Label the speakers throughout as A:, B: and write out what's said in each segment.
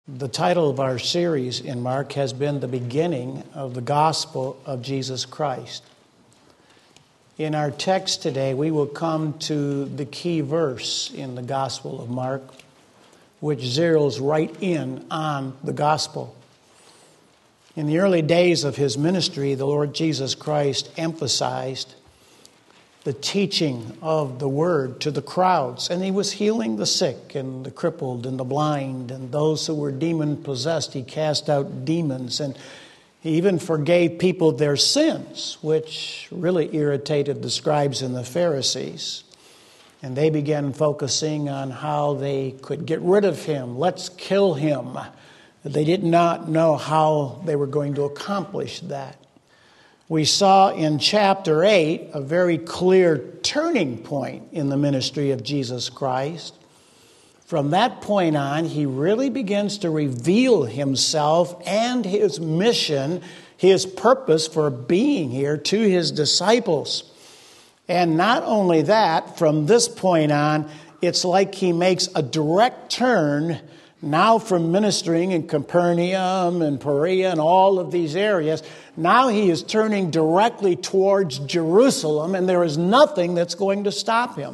A: The title of our series in Mark has been The Beginning of the Gospel of Jesus Christ. In our text today, we will come to the key verse in the Gospel of Mark, which zeroes right in on the gospel. In the early days of his ministry, the Lord Jesus Christ emphasized the teaching of the word to the crowds. And he was healing the sick and the crippled and the blind and those who were demon-possessed. He cast out demons, and he even forgave people their sins, which really irritated the scribes and the Pharisees. And they began focusing on how they could get rid of him. Let's kill him. They did not know how they were going to accomplish that. We saw in chapter 8 a very clear turning point in the ministry of Jesus Christ. From that point on, he really begins to reveal himself and his mission, his purpose for being here to his disciples. And not only that, from this point on, it's like he makes a direct turn now from ministering in Capernaum and Perea and all of these areas. Now he is turning directly towards Jerusalem, and there is nothing that's going to stop him.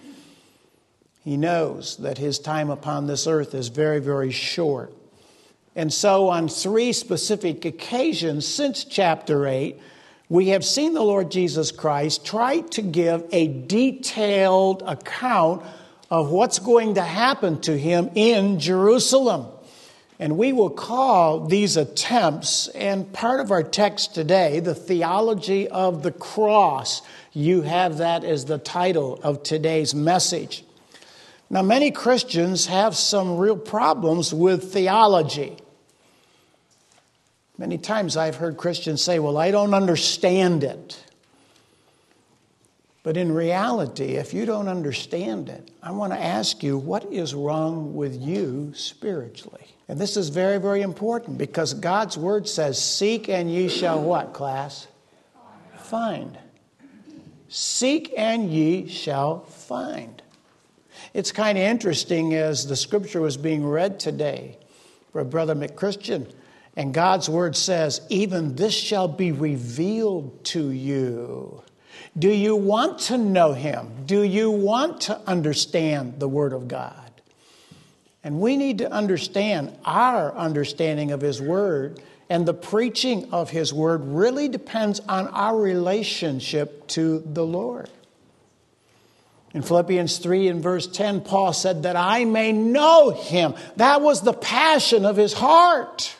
A: He knows that his time upon this earth is very, very short. And so on three specific occasions since chapter 8, we have seen the Lord Jesus Christ try to give a detailed account of what's going to happen to him in Jerusalem. And we will call these attempts, and part of our text today, the theology of the cross. You have that as the title of today's message. Now, many Christians have some real problems with theology. Many times I've heard Christians say, well, I don't understand it. But in reality, if you don't understand it, I want to ask you, what is wrong with you spiritually? And this is very, very important, because God's word says, seek and ye shall what, class? Find. Seek and ye shall find. It's kind of interesting as the scripture was being read today for Brother McChristian, and God's word says, even this shall be revealed to you. Do you want to know him? Do you want to understand the word of God? And we need to understand our understanding of his word, and the preaching of his word really depends on our relationship to the Lord. In Philippians 3 and verse 10, Paul said that I may know him. That was the passion of his heart.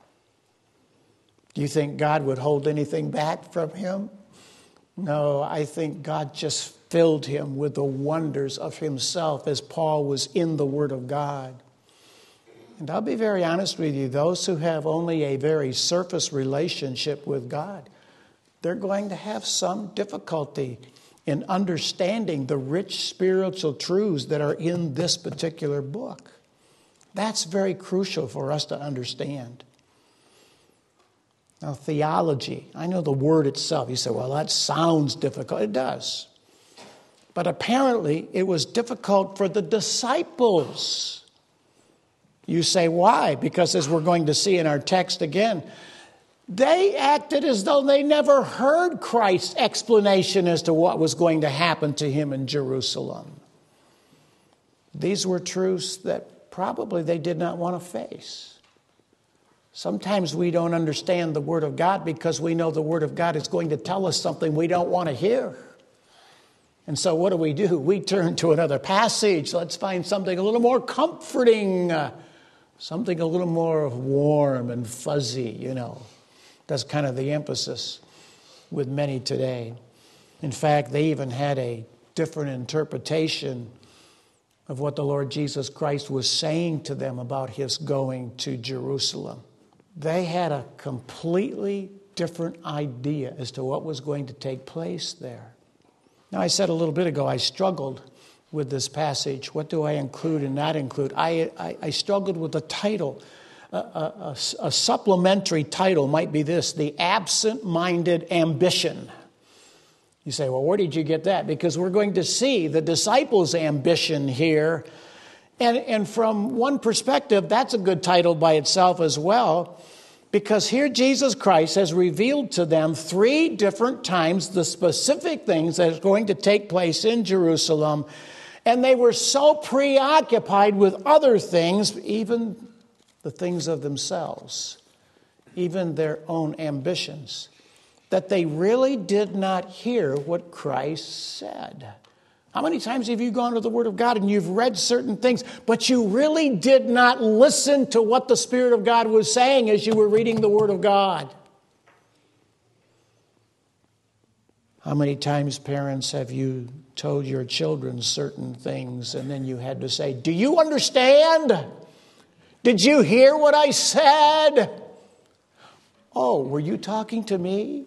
A: Do you think God would hold anything back from him? No, I think God just filled him with the wonders of himself as Paul was in the Word of God. And I'll be very honest with you, those who have only a very surface relationship with God, they're going to have some difficulty in understanding the rich spiritual truths that are in this particular book. That's very crucial for us to understand. Now, theology, I know the word itself. You say, well, that sounds difficult. It does. But apparently, it was difficult for the disciples. You say, why? Because as we're going to see in our text again, they acted as though they never heard Christ's explanation as to what was going to happen to him in Jerusalem. These were truths that probably they did not want to face. Sometimes we don't understand the Word of God because we know the Word of God is going to tell us something we don't want to hear. And so what do? We turn to another passage. Let's find something a little more comforting, something a little more warm and fuzzy, That's kind of the emphasis with many today. In fact, they even had a different interpretation of what the Lord Jesus Christ was saying to them about his going to Jerusalem. They had a completely different idea as to what was going to take place there. Now, I said a little bit ago, I struggled with this passage. What do I include and not include? I struggled with the title. A supplementary title might be this: The Absent-Minded Ambition. You say, well, where did you get that? Because we're going to see the disciples' ambition here And from one perspective, that's a good title by itself as well, because here Jesus Christ has revealed to them 3 different times the specific things that is going to take place in Jerusalem. And they were so preoccupied with other things, even the things of themselves, even their own ambitions, that they really did not hear what Christ said. How many times have you gone to the Word of God and you've read certain things, but you really did not listen to what the Spirit of God was saying as you were reading the Word of God? How many times, parents, have you told your children certain things and then you had to say, "Do you understand? Did you hear what I said?" "Oh, were you talking to me?"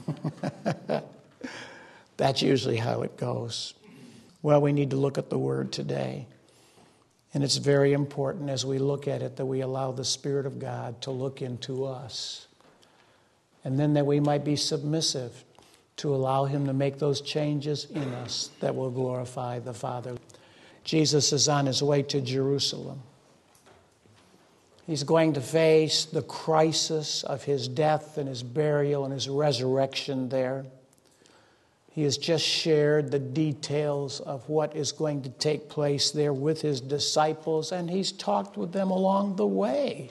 A: That's usually how it goes. Well, we need to look at the Word today. And it's very important as we look at it that we allow the Spirit of God to look into us. And then that we might be submissive to allow Him to make those changes in us that will glorify the Father. Jesus is on His way to Jerusalem. He's going to face the crisis of His death and His burial and His resurrection there. He has just shared the details of what is going to take place there with His disciples, and He's talked with them along the way.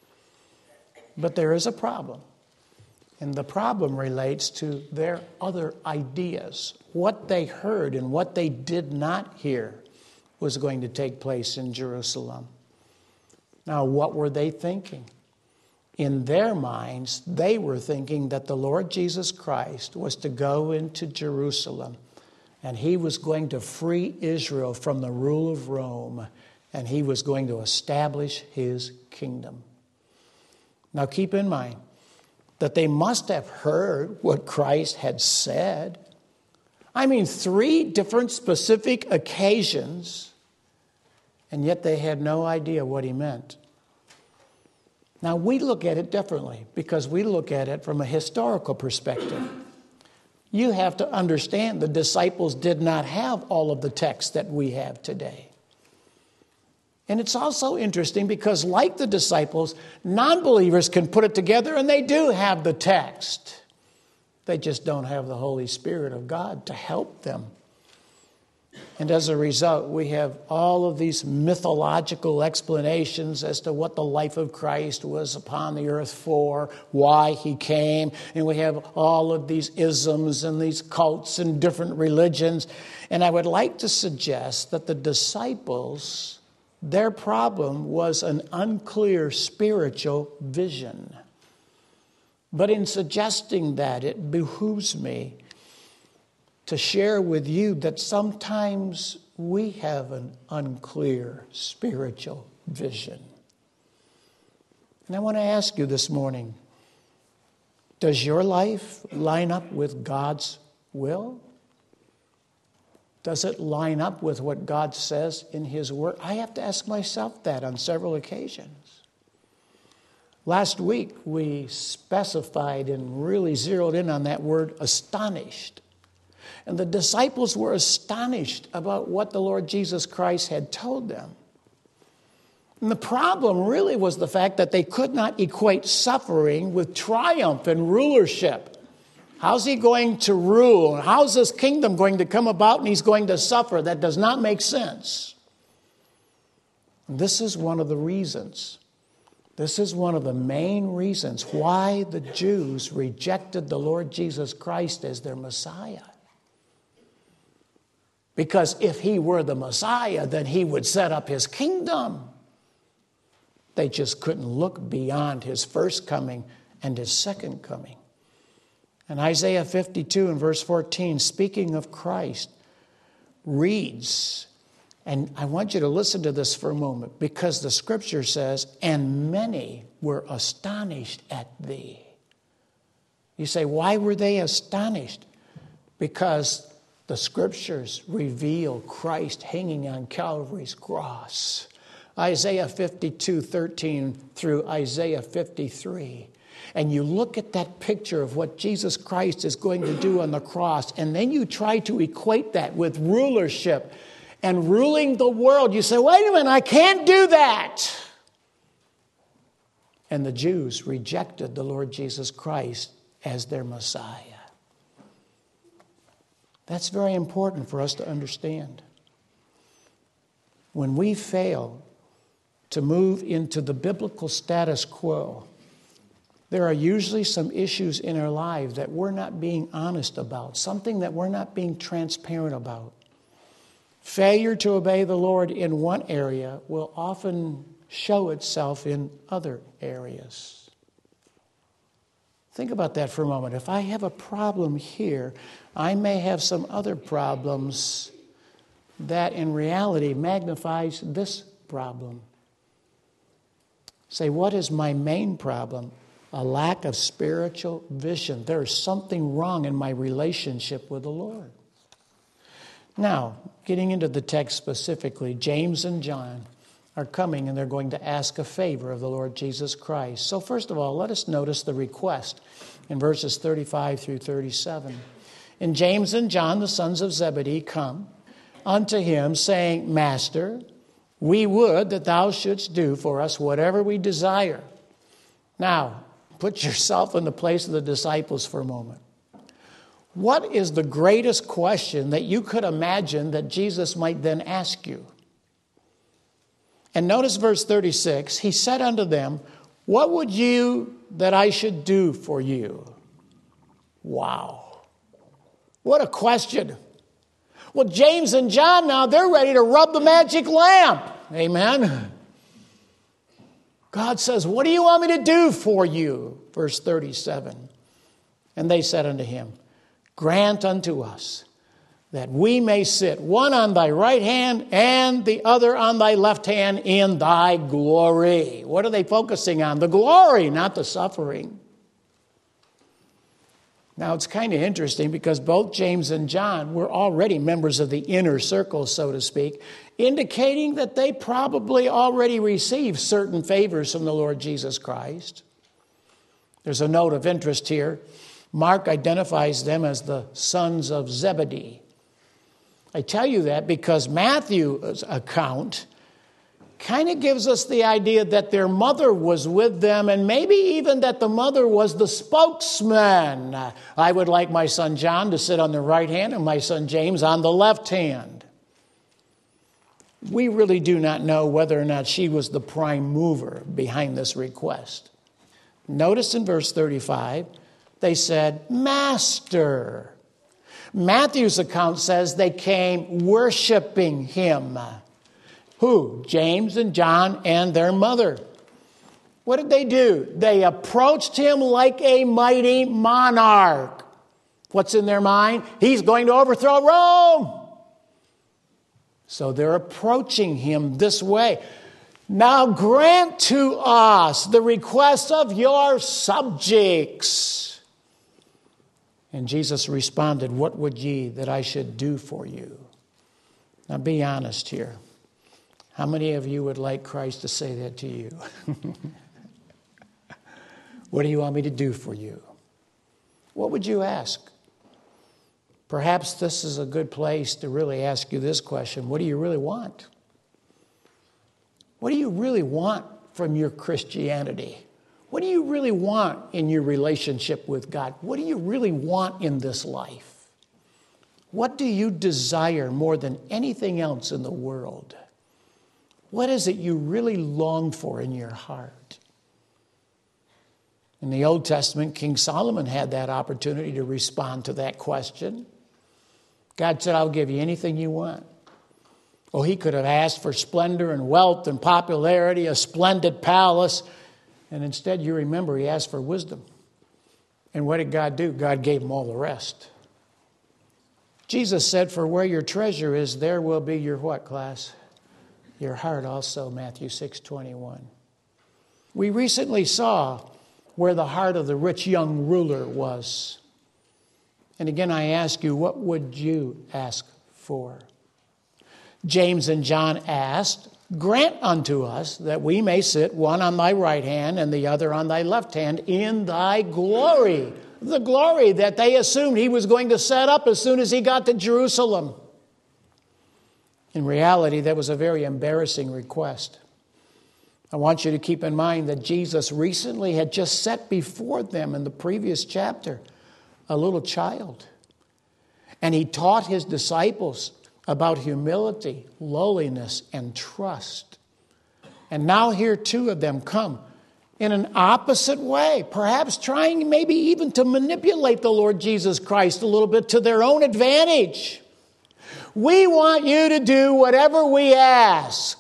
A: But there is a problem, and the problem relates to their other ideas. What they heard and what they did not hear was going to take place in Jerusalem. Now, what were they thinking? In their minds, they were thinking that the Lord Jesus Christ was to go into Jerusalem and He was going to free Israel from the rule of Rome and He was going to establish His kingdom. Now keep in mind that they must have heard what Christ had said. I mean, 3 different specific occasions, and yet they had no idea what He meant. Now, we look at it differently because we look at it from a historical perspective. You have to understand the disciples did not have all of the text that we have today. And it's also interesting because, like the disciples, non-believers can put it together and they do have the text. They just don't have the Holy Spirit of God to help them. And as a result, we have all of these mythological explanations as to what the life of Christ was upon the earth for, why He came. And we have all of these isms and these cults and different religions. And I would like to suggest that the disciples, their problem was an unclear spiritual vision. But in suggesting that, it behooves me to share with you that sometimes we have an unclear spiritual vision. And I want to ask you this morning, does your life line up with God's will? Does it line up with what God says in His Word? I have to ask myself that on several occasions. Last week, we specified and really zeroed in on that word, astonished. And the disciples were astonished about what the Lord Jesus Christ had told them. And the problem really was the fact that they could not equate suffering with triumph and rulership. How's He going to rule? How's His kingdom going to come about and He's going to suffer? That does not make sense. And this is one of the reasons. This is one of the main reasons why the Jews rejected the Lord Jesus Christ as their Messiah. Because if He were the Messiah, then He would set up His kingdom. They just couldn't look beyond His first coming and His second coming. And Isaiah 52 and verse 14, speaking of Christ, reads, and I want you to listen to this for a moment, because the Scripture says, and many were astonished at Thee. You say, why were they astonished? Because the Scriptures reveal Christ hanging on Calvary's cross. Isaiah 52:13 through Isaiah 53. And you look at that picture of what Jesus Christ is going to do on the cross, and then you try to equate that with rulership and ruling the world. You say, wait a minute, I can't do that. And the Jews rejected the Lord Jesus Christ as their Messiah. That's very important for us to understand. When we fail to move into the biblical status quo, there are usually some issues in our life that we're not being honest about, something that we're not being transparent about. Failure to obey the Lord in one area will often show itself in other areas. Think about that for a moment. If I have a problem here, I may have some other problems that in reality magnifies this problem. Say, what is my main problem? A lack of spiritual vision. There is something wrong in my relationship with the Lord. Now, getting into the text specifically, James and John are coming and they're going to ask a favor of the Lord Jesus Christ. So first of all, let us notice the request in verses 35 through 37. And James and John, the sons of Zebedee, come unto him, saying, Master, we would that thou shouldst do for us whatever we desire. Now, put yourself in the place of the disciples for a moment. What is the greatest question that you could imagine that Jesus might then ask you? And notice verse 36, he said unto them, what would you that I should do for you? Wow. What a question. Well, James and John now, they're ready to rub the magic lamp. Amen. God says, what do you want me to do for you? Verse 37. And they said unto him, grant unto us that we may sit one on thy right hand and the other on thy left hand in thy glory. What are they focusing on? The glory, not the suffering. Now, it's kind of interesting because both James and John were already members of the inner circle, so to speak, indicating that they probably already received certain favors from the Lord Jesus Christ. There's a note of interest here. Mark identifies them as the sons of Zebedee. I tell you that because Matthew's account kind of gives us the idea that their mother was with them and maybe even that the mother was the spokesman. I would like my son John to sit on the right hand and my son James on the left hand. We really do not know whether or not she was the prime mover behind this request. Notice in verse 35, they said, Master. Matthew's account says they came worshiping him. Who? James and John and their mother. What did they do? They approached him like a mighty monarch. What's in their mind? He's going to overthrow Rome. So they're approaching him this way. Now grant to us the request of your subjects. And Jesus responded, what would ye that I should do for you? Now be honest here. How many of you would like Christ to say that to you? What do you want me to do for you? What would you ask? Perhaps this is a good place to really ask you this question. What do you really want? What do you really want from your Christianity? What do you really want in your relationship with God? What do you really want in this life? What do you desire more than anything else in the world? What is it you really long for in your heart? In the Old Testament, King Solomon had that opportunity to respond to that question. God said, I'll give you anything you want. Oh, he could have asked for splendor and wealth and popularity, a splendid palace. And instead, you remember, he asked for wisdom. And what did God do? God gave him all the rest. Jesus said, for where your treasure is, there will be your what, class? Your heart also, Matthew 6:21. We recently saw where the heart of the rich young ruler was. And again, I ask you, what would you ask for? James and John asked, grant unto us that we may sit one on thy right hand and the other on thy left hand in thy glory. The glory that they assumed he was going to set up as soon as he got to Jerusalem. In reality, that was a very embarrassing request. I want you to keep in mind that Jesus recently had just set before them in the previous chapter a little child. And he taught his disciples about humility, lowliness, and trust. And now here two of them come in an opposite way, perhaps trying maybe even to manipulate the Lord Jesus Christ a little bit to their own advantage. We want you to do whatever we ask.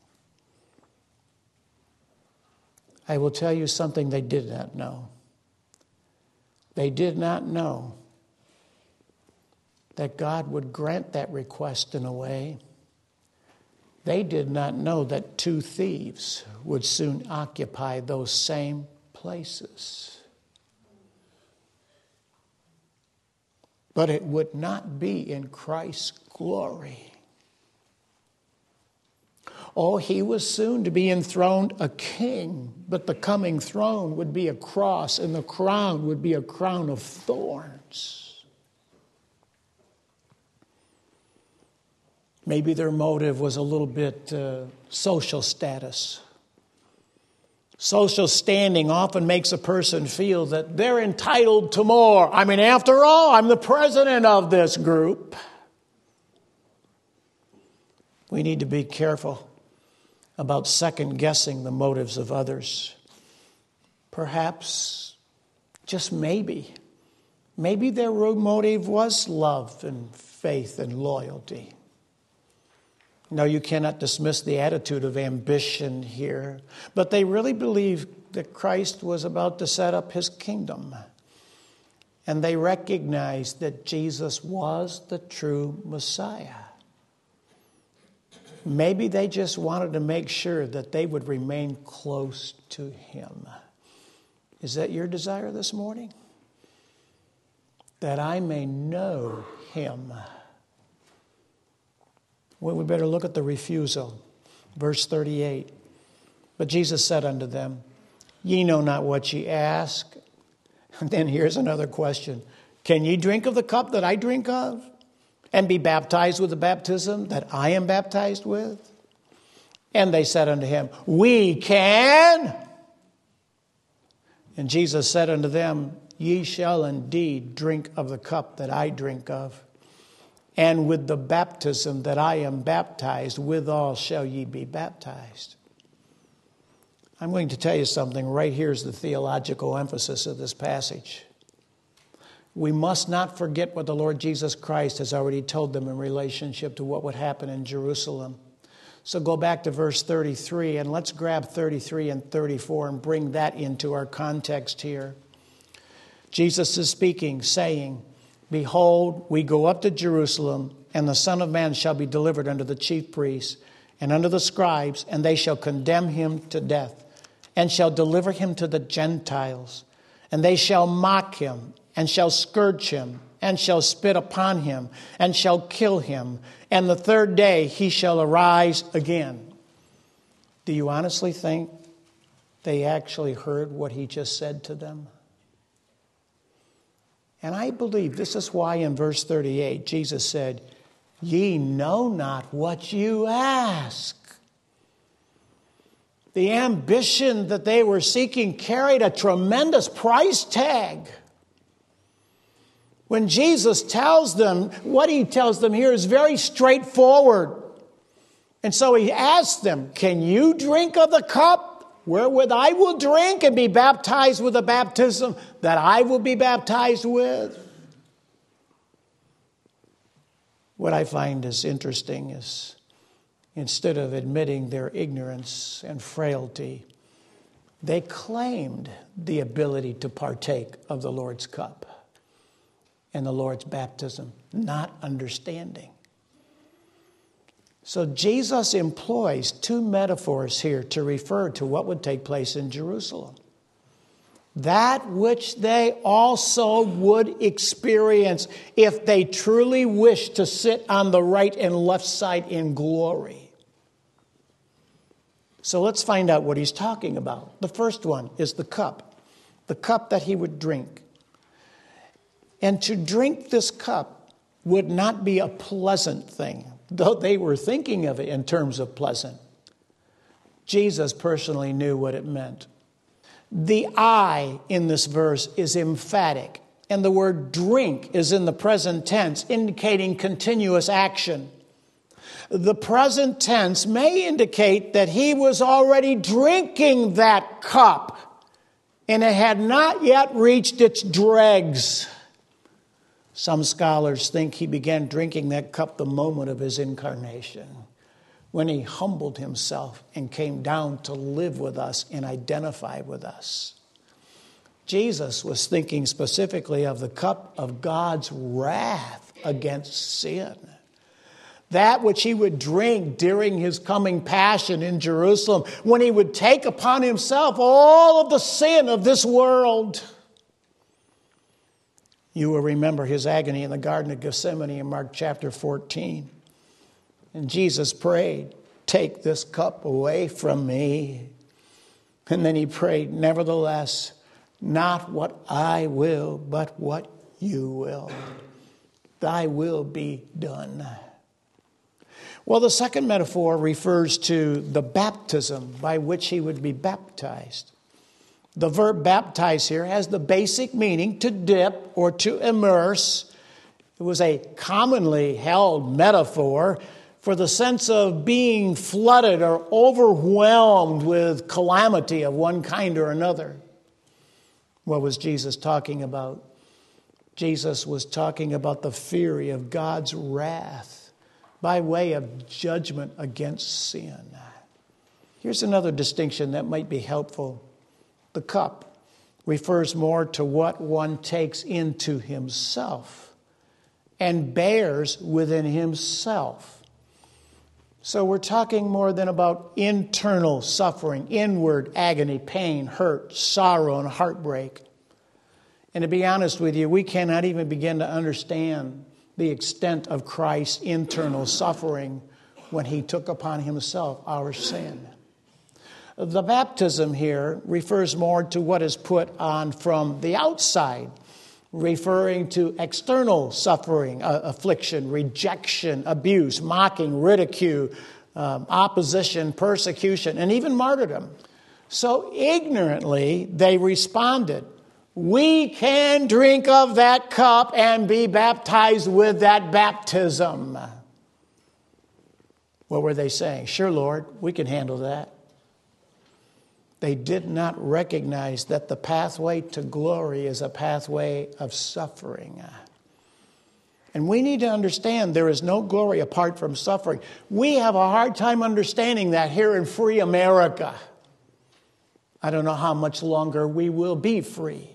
A: I will tell you something they did not know. They did not know that God would grant that request in a way. They did not know that two thieves would soon occupy those same places. But it would not be in Christ's glory. Oh, he was soon to be enthroned a king, but the coming throne would be a cross, and the crown would be a crown of thorns. Maybe their motive was a little bit social status. Social standing often makes a person feel that they're entitled to more. I mean, after all, I'm the president of this group. We need to be careful about second-guessing the motives of others. Perhaps, just maybe their motive was love and faith and loyalty. No, you cannot dismiss the attitude of ambition here, but they really believed that Christ was about to set up his kingdom. And they recognized that Jesus was the true Messiah. Maybe they just wanted to make sure that they would remain close to him. Is that your desire this morning? That I may know him. Well, we better look at the refusal. Verse 38. But Jesus said unto them, Ye know not what ye ask. And then here's another question. Can ye drink of the cup that I drink of? And be baptized with the baptism that I am baptized with? And they said unto him, We can. And Jesus said unto them, Ye shall indeed drink of the cup that I drink of, and with the baptism that I am baptized, withal shall ye be baptized. I'm going to tell you something. Right here is the theological emphasis of this passage. We must not forget what the Lord Jesus Christ has already told them in relationship to what would happen in Jerusalem. So go back to verse 33, and let's grab 33 and 34 and bring that into our context here. Jesus is speaking, saying, Behold, we go up to Jerusalem, and the Son of Man shall be delivered unto the chief priests and unto the scribes, and they shall condemn him to death, and shall deliver him to the Gentiles. And they shall mock him, and shall scourge him, and shall spit upon him, and shall kill him. And the third day he shall arise again. Do you honestly think they actually heard what he just said to them? And I believe this is why in verse 38, Jesus said, Ye know not what you ask. The ambition that they were seeking carried a tremendous price tag. When Jesus tells them, what he tells them here is very straightforward. And so he asks them, Can you drink of the cup wherewith I will drink and be baptized with the baptism that I will be baptized with? What I find is interesting is instead of admitting their ignorance and frailty, they claimed the ability to partake of the Lord's cup and the Lord's baptism, not understanding. So Jesus employs two metaphors here to refer to what would take place in Jerusalem. That which they also would experience if they truly wish to sit on the right and left side in glory. So let's find out what he's talking about. The first one is the cup that he would drink. And to drink this cup would not be a pleasant thing. though they were thinking of it in terms of pleasant. Jesus personally knew what it meant. The I in this verse is emphatic, and the word drink is in the present tense, indicating continuous action. The present tense may indicate that he was already drinking that cup, and it had not yet reached its dregs. Some scholars think he began drinking that cup the moment of his incarnation, when he humbled himself and came down to live with us and identify with us. Jesus was thinking specifically of the cup of God's wrath against sin. That which he would drink during his coming passion in Jerusalem, when he would take upon himself all of the sin of this world. You will remember his agony in the Garden of Gethsemane in Mark chapter 14. And Jesus prayed, "Take this cup away from me." And then he prayed, "Nevertheless, not what I will, but what you will. Thy will be done." Well, the second metaphor refers to the baptism by which he would be baptized. The verb baptize here has the basic meaning to dip or to immerse. It was a commonly held metaphor for the sense of being flooded or overwhelmed with calamity of one kind or another. What was Jesus talking about? Jesus was talking about the fury of God's wrath by way of judgment against sin. Here's another distinction that might be helpful. The cup refers more to what one takes into himself and bears within himself. So we're talking more than about internal suffering, inward agony, pain, hurt, sorrow, and heartbreak. And to be honest with you, we cannot even begin to understand the extent of Christ's internal suffering when he took upon himself our sin. The baptism here refers more to what is put on from the outside, referring to external suffering, affliction, rejection, abuse, mocking, ridicule, opposition, persecution, and even martyrdom. So ignorantly they responded, "We can drink of that cup and be baptized with that baptism." What were they saying? "Sure, Lord, we can handle that." They did not recognize that the pathway to glory is a pathway of suffering. And we need to understand there is no glory apart from suffering. We have a hard time understanding that here in free America. I don't know how much longer we will be free.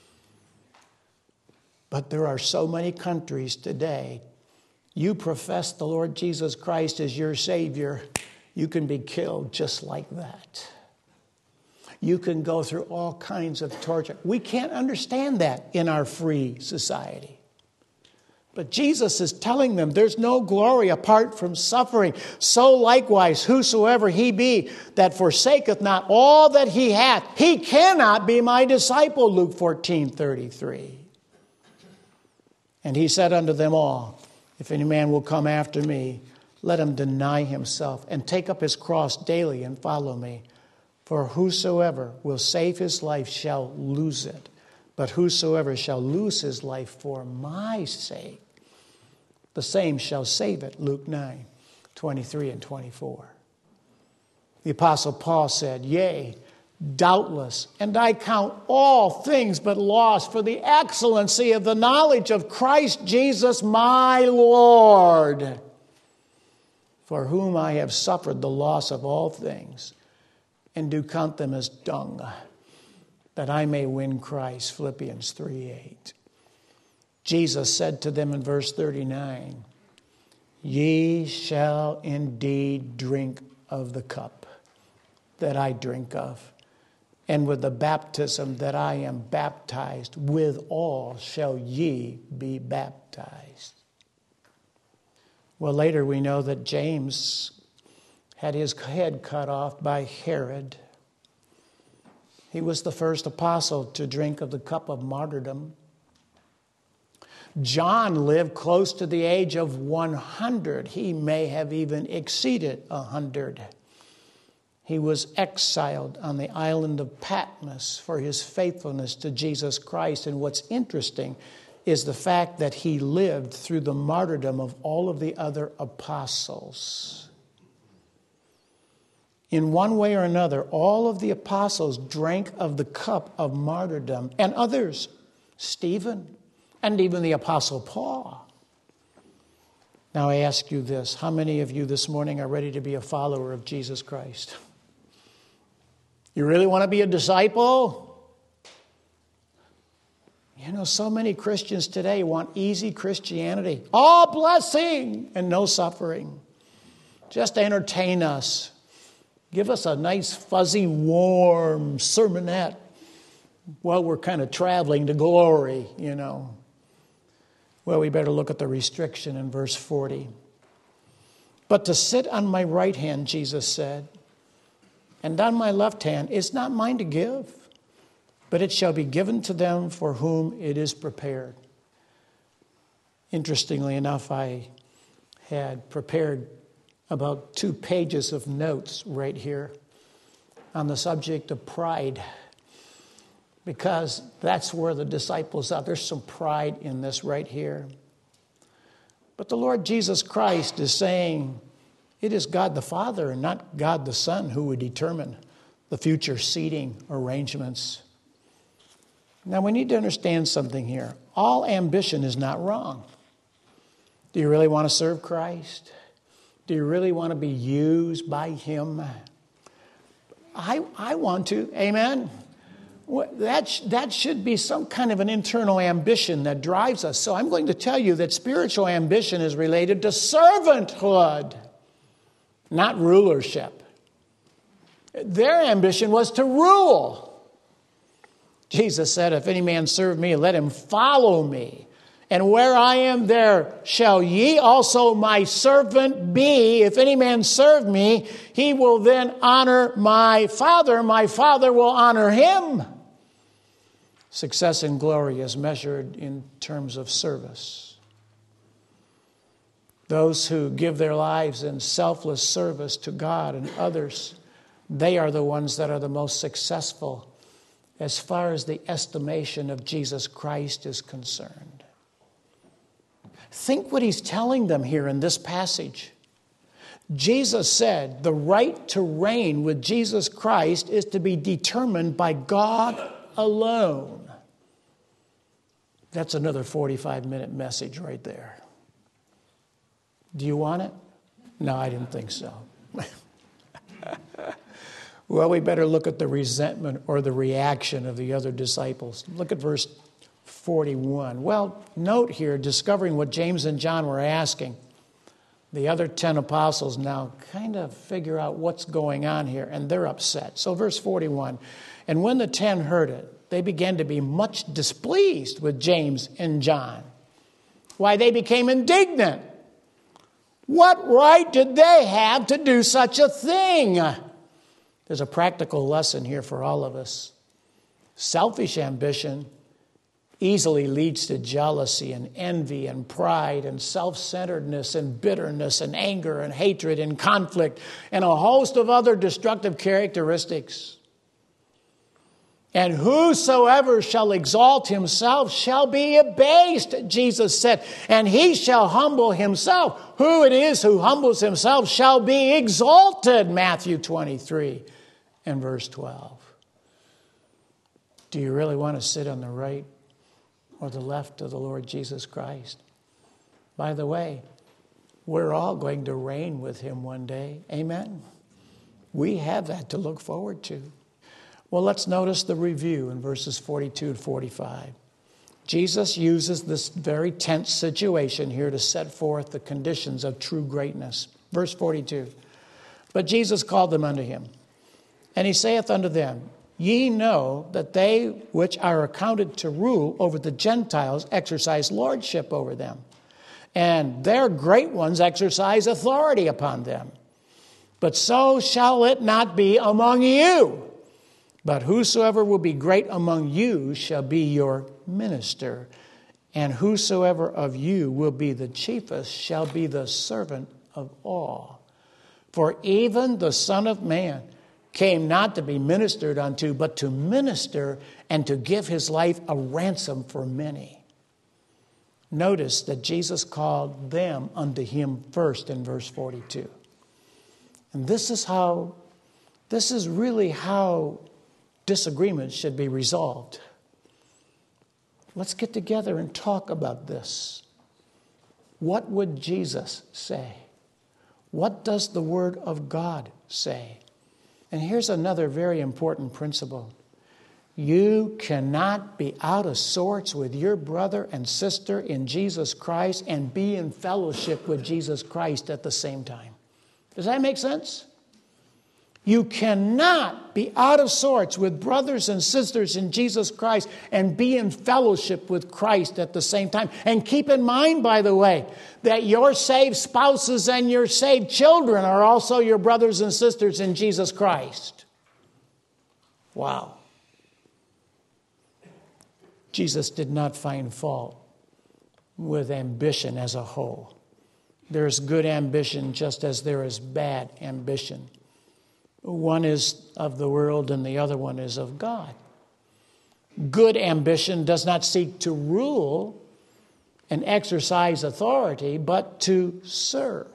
A: But there are so many countries today. You profess the Lord Jesus Christ as your Savior, you can be killed just like that. You can go through all kinds of torture. We can't understand that in our free society. But Jesus is telling them there's no glory apart from suffering. So likewise, whosoever he be that forsaketh not all that he hath, he cannot be my disciple, Luke 14:33. And he said unto them all, "If any man will come after me, let him deny himself and take up his cross daily and follow me. For whosoever will save his life shall lose it. But whosoever shall lose his life for my sake, the same shall save it." Luke 9:23 and 24. The Apostle Paul said, "Yea, doubtless, and I count all things but loss for the excellency of the knowledge of Christ Jesus my Lord, for whom I have suffered the loss of all things, and do count them as dung, that I may win Christ." Philippians 3:8. Jesus said to them in verse 39, "Ye shall indeed drink of the cup that I drink of, and with the baptism that I am baptized, withal shall ye be baptized." Well, later we know that James had his head cut off by Herod. He was the first apostle to drink of the cup of martyrdom. John lived close to the age of 100. He may have even exceeded 100. He was exiled on the island of Patmos for his faithfulness to Jesus Christ. And what's interesting is the fact that he lived through the martyrdom of all of the other apostles. In one way or another, all of the apostles drank of the cup of martyrdom, and others, Stephen, and even the apostle Paul. Now I ask you this, how many of you this morning are ready to be a follower of Jesus Christ? You really want to be a disciple? You know, so many Christians today want easy Christianity. All blessing and no suffering. Just entertain us. Give us a nice, fuzzy, warm sermonette while we're kind of traveling to glory, you know. Well, we better look at the restriction in verse 40. But to sit on my right hand, Jesus said, and on my left hand is not mine to give, but it shall be given to them for whom it is prepared. Interestingly enough, I had prepared about 2 pages of notes right here on the subject of pride, because that's where the disciples are. There's some pride in this right here. But the Lord Jesus Christ is saying it is God the Father and not God the Son who would determine the future seating arrangements. Now we need to understand something here. All ambition is not wrong. Do you really want to serve Christ? Do you really want to be used by Him? I want to. Amen? That should be some kind of an internal ambition that drives us. So I'm going to tell you that spiritual ambition is related to servanthood, not rulership. Their ambition was to rule. Jesus said, if any man serve me, let him follow me. And where I am, there shall ye also my servant be. If any man serve me, he will then honor my Father. My Father will honor him. Success and glory is measured in terms of service. Those who give their lives in selfless service to God and others, they are the ones that are the most successful as far as the estimation of Jesus Christ is concerned. Think what he's telling them here in this passage. Jesus said the right to reign with Jesus Christ is to be determined by God alone. That's another 45-minute message right there. Do you want it? No, I didn't think so. Well, we better look at the resentment or the reaction of the other disciples. Look at verse 41. Well, note here, discovering what James and John were asking. The other 10 apostles now kind of figure out what's going on here, and they're upset. So verse 41, and when the 10 heard it, they began to be much displeased with James and John. Why, they became indignant. What right did they have to do such a thing? There's a practical lesson here for all of us. Selfish ambition easily leads to jealousy and envy and pride and self-centeredness and bitterness and anger and hatred and conflict and a host of other destructive characteristics. And whosoever shall exalt himself shall be abased, Jesus said, and he shall humble himself. Who it is who humbles himself shall be exalted, Matthew 23 and verse 12. Do you really want to sit on the right or the left of the Lord Jesus Christ? By the way, we're all going to reign with him one day. Amen? We have that to look forward to. Well, let's notice the review in verses 42 and 45. Jesus uses this very tense situation here to set forth the conditions of true greatness. Verse 42. But Jesus called them unto him, and he saith unto them, Ye know that they which are accounted to rule over the Gentiles exercise lordship over them, and their great ones exercise authority upon them. But so shall it not be among you. But whosoever will be great among you shall be your minister, And whosoever of you will be the chiefest shall be the servant of all. For even the Son of Man came not to be ministered unto, but to minister and to give his life a ransom for many. Notice that Jesus called them unto him first in verse 42. And this is really how disagreements should be resolved. Let's get together and talk about this. What would Jesus say? What does the Word of God say? And here's another very important principle. You cannot be out of sorts with your brother and sister in Jesus Christ and be in fellowship with Jesus Christ at the same time. Does that make sense? You cannot be out of sorts with brothers and sisters in Jesus Christ and be in fellowship with Christ at the same time. And keep in mind, by the way, that your saved spouses and your saved children are also your brothers and sisters in Jesus Christ. Wow. Jesus did not find fault with ambition as a whole. There is good ambition just as there is bad ambition. One is of the world and the other one is of God. Good ambition does not seek to rule and exercise authority, but to serve.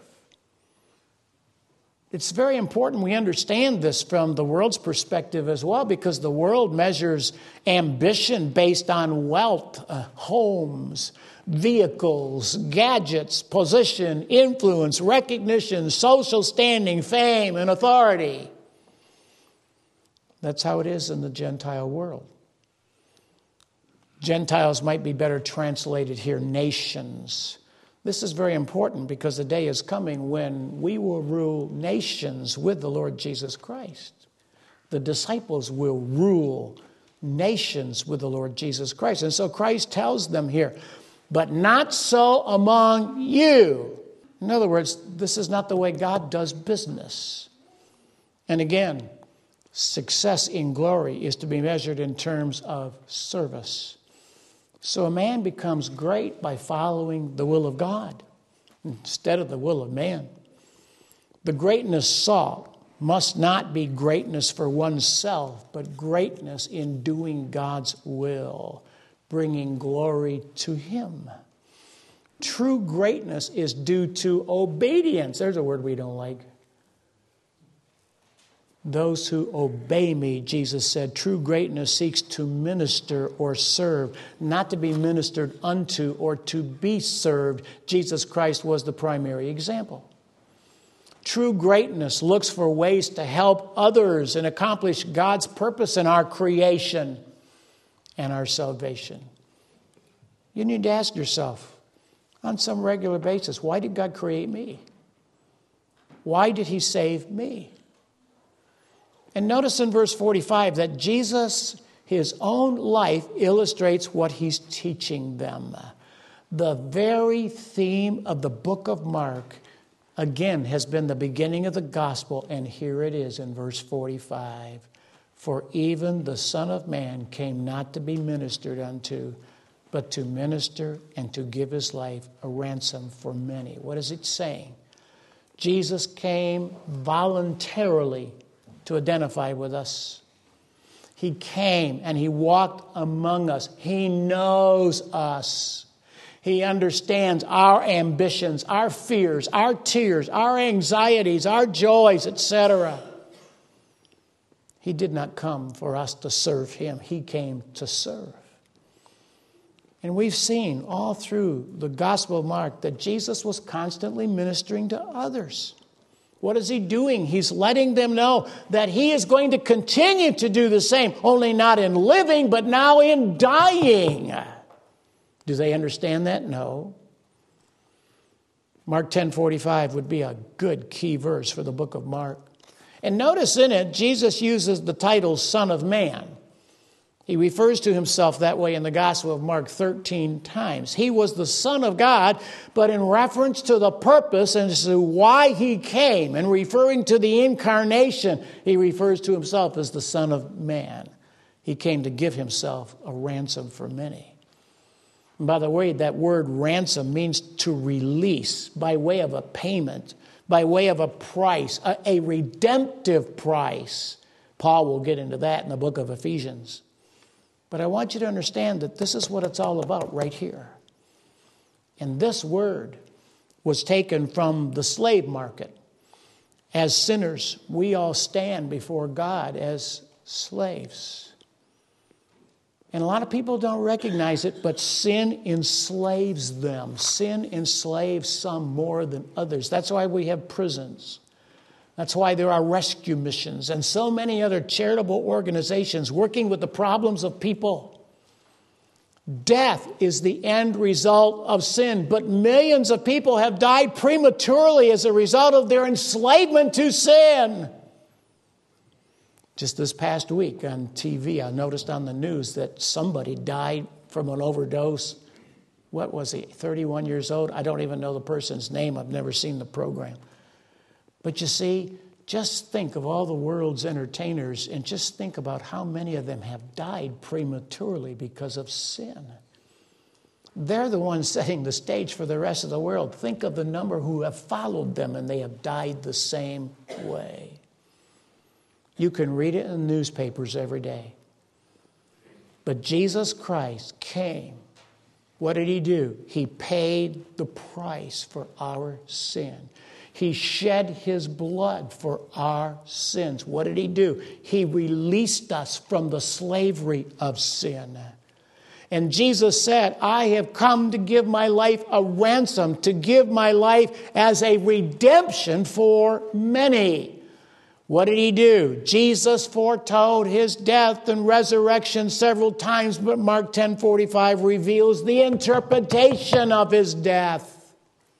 A: It's very important we understand this from the world's perspective as well, because the world measures ambition based on wealth, homes, vehicles, gadgets, position, influence, recognition, social standing, fame, and authority. That's how it is in the Gentile world. Gentiles might be better translated here, nations. This is very important because the day is coming when we will rule nations with the Lord Jesus Christ. The disciples will rule nations with the Lord Jesus Christ. And so Christ tells them here, but not so among you. In other words, this is not the way God does business. And again, success in glory is to be measured in terms of service. So a man becomes great by following the will of God instead of the will of man. The greatness sought must not be greatness for oneself, but greatness in doing God's will, bringing glory to Him. True greatness is due to obedience. There's a word we don't like. Those who obey me, Jesus said, true greatness seeks to minister or serve, not to be ministered unto or to be served. Jesus Christ was the primary example. True greatness looks for ways to help others and accomplish God's purpose in our creation and our salvation. You need to ask yourself on some regular basis, why did God create me? Why did He save me? And notice in verse 45 that Jesus, His own life, illustrates what He's teaching them. The very theme of the book of Mark, again, has been the beginning of the gospel, and here it is in verse 45. For even the Son of Man came not to be ministered unto, but to minister and to give His life a ransom for many. What is it saying? Jesus came voluntarily to identify with us. He came and He walked among us. He knows us. He understands our ambitions, our fears, our tears, our anxieties, our joys, etc. He did not come for us to serve Him. He came to serve. And we've seen all through the Gospel of Mark that Jesus was constantly ministering to others. What is He doing? He's letting them know that He is going to continue to do the same, only not in living, but now in dying. Do they understand that? No. Mark 10:45 would be a good key verse for the book of Mark. And notice in it, Jesus uses the title Son of Man. He refers to Himself that way in the Gospel of Mark 13 times. He was the Son of God, but in reference to the purpose and to why He came, and referring to the incarnation, He refers to Himself as the Son of Man. He came to give Himself a ransom for many. And by the way, that word ransom means to release by way of a payment, by way of a price, a redemptive price. Paul will get into that in the book of Ephesians. But I want you to understand that this is what it's all about right here. And this word was taken from the slave market. As sinners, we all stand before God as slaves. And a lot of people don't recognize it, but sin enslaves them. Sin enslaves some more than others. That's why we have prisons. That's why there are rescue missions and so many other charitable organizations working with the problems of people. Death is the end result of sin, but millions of people have died prematurely as a result of their enslavement to sin. Just this past week on TV, I noticed on the news that somebody died from an overdose. What was he, 31 years old? I don't even know the person's name. I've never seen the program. But you see, just think of all the world's entertainers and just think about how many of them have died prematurely because of sin. They're the ones setting the stage for the rest of the world. Think of the number who have followed them and they have died the same way. You can read it in the newspapers every day. But Jesus Christ came. What did he do? He paid the price for our sin. He shed his blood for our sins. What did he do? He released us from the slavery of sin. And Jesus said, I have come to give my life a ransom, to give my life as a redemption for many. What did he do? Jesus foretold his death and resurrection several times, but Mark 10:45 reveals the interpretation of his death.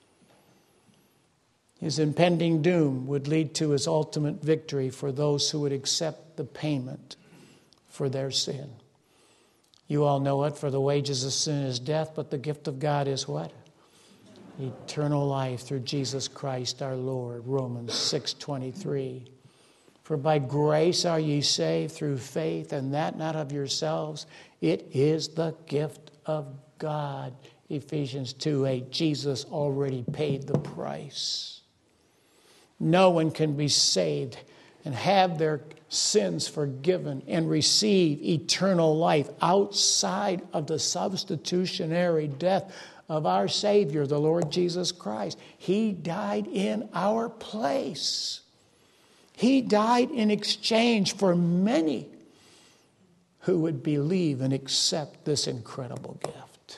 A: His impending doom would lead to his ultimate victory for those who would accept the payment for their sin. You all know it, for the wages of sin is death, but the gift of God is what? Eternal life through Jesus Christ our Lord. Romans 6:23. For by grace are ye saved through faith, and that not of yourselves. It is the gift of God. Ephesians 2:8. Jesus already paid the price. No one can be saved and have their sins forgiven and receive eternal life outside of the substitutionary death of our Savior, the Lord Jesus Christ. He died in our place. He died in exchange for many who would believe and accept this incredible gift.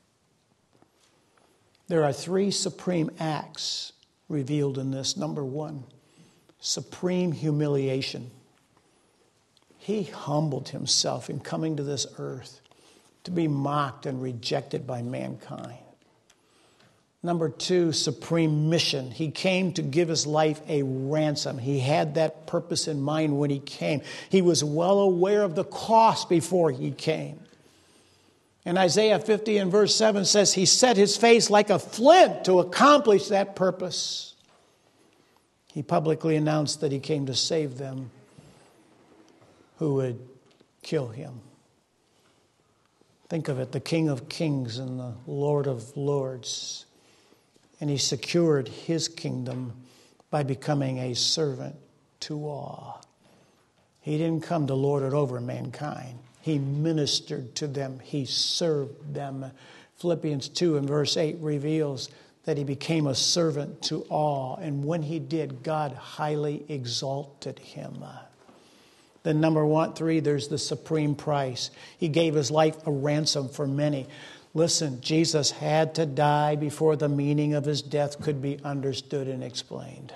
A: There are three supreme acts revealed in this. Number one, supreme humiliation. He humbled himself in coming to this earth to be mocked and rejected by mankind. Number two, supreme mission. He came to give his life a ransom. He had that purpose in mind when he came. He was well aware of the cost before he came. And Isaiah 50 and verse 7 says, he set his face like a flint to accomplish that purpose. He publicly announced that he came to save them who would kill him. Think of it, the King of Kings and the Lord of Lords. And he secured his kingdom by becoming a servant to all. He didn't come to lord it over mankind. He ministered to them. He served them. Philippians 2 and verse 8 reveals that he became a servant to all. And when he did, God highly exalted him. Then number 3, there's the supreme price. He gave his life a ransom for many. Listen, Jesus had to die before the meaning of his death could be understood and explained.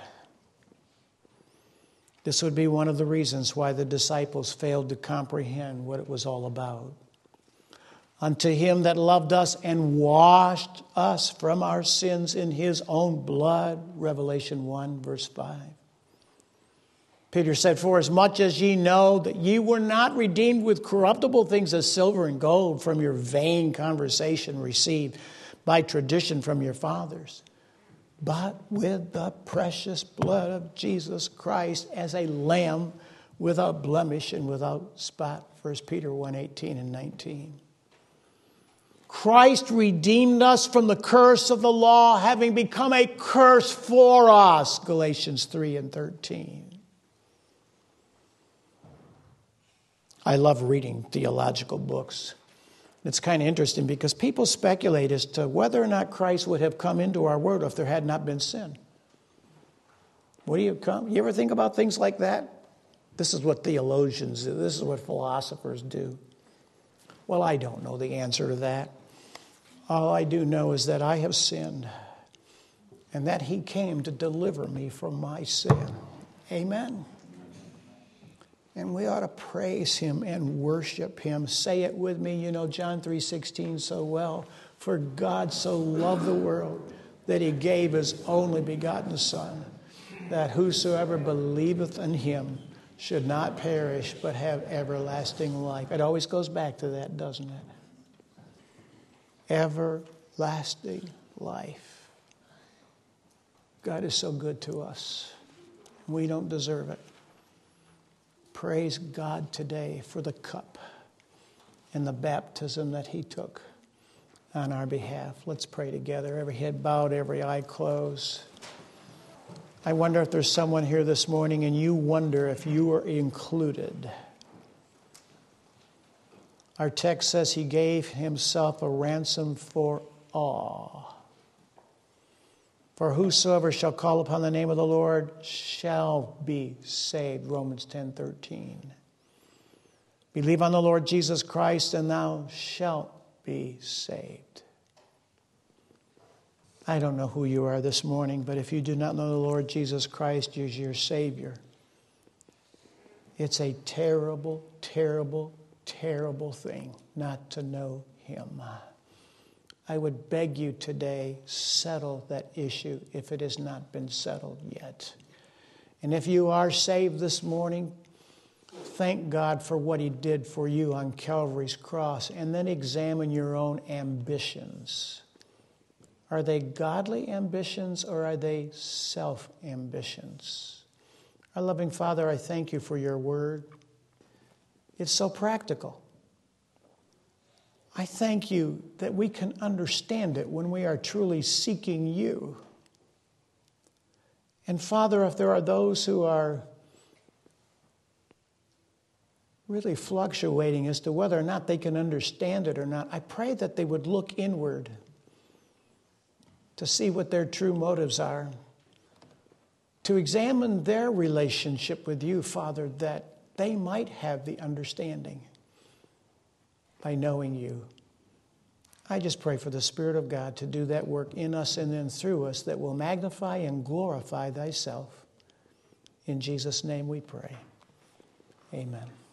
A: This would be one of the reasons why the disciples failed to comprehend what it was all about. Unto him that loved us and washed us from our sins in his own blood, Revelation 1, verse 5. Peter said, for as much as ye know that ye were not redeemed with corruptible things as silver and gold from your vain conversation received by tradition from your fathers, but with the precious blood of Jesus Christ as a lamb without blemish and without spot. 1 Peter 1:18 and 19. Christ redeemed us from the curse of the law, having become a curse for us. Galatians 3 and 13. I love reading theological books. It's kind of interesting because people speculate as to whether or not Christ would have come into our world if there had not been sin. You ever think about things like that? This is what theologians do. This is what philosophers do. Well, I don't know the answer to that. All I do know is that I have sinned and that He came to deliver me from my sin. Amen. And we ought to praise Him and worship Him. Say it with me. You know John 3:16 so well. For God so loved the world that He gave His only begotten Son, that whosoever believeth in Him should not perish but have everlasting life. It always goes back to that, doesn't it? Everlasting life. God is so good to us. We don't deserve it. Praise God today for the cup and the baptism that He took on our behalf. Let's pray together. Every head bowed, every eye closed. I wonder if there's someone here this morning and you wonder if you are included. Our text says He gave Himself a ransom for all. For whosoever shall call upon the name of the Lord shall be saved. Romans 10:13. Believe on the Lord Jesus Christ and thou shalt be saved. I don't know who you are this morning, but if you do not know the Lord Jesus Christ as your Savior, it's a terrible, terrible, terrible thing not to know Him. I would beg you today, settle that issue if it has not been settled yet. And if you are saved this morning, thank God for what He did for you on Calvary's cross, and then examine your own ambitions. Are they godly ambitions or are they self-ambitions? Our loving Father, I thank You for Your word. It's so practical. I thank You that we can understand it when we are truly seeking You. And Father, if there are those who are really fluctuating as to whether or not they can understand it or not, I pray that they would look inward to see what their true motives are, to examine their relationship with You, Father, that they might have the understanding by knowing You. I just pray for the Spirit of God to do that work in us and then through us that will magnify and glorify Thyself. In Jesus' name we pray. Amen.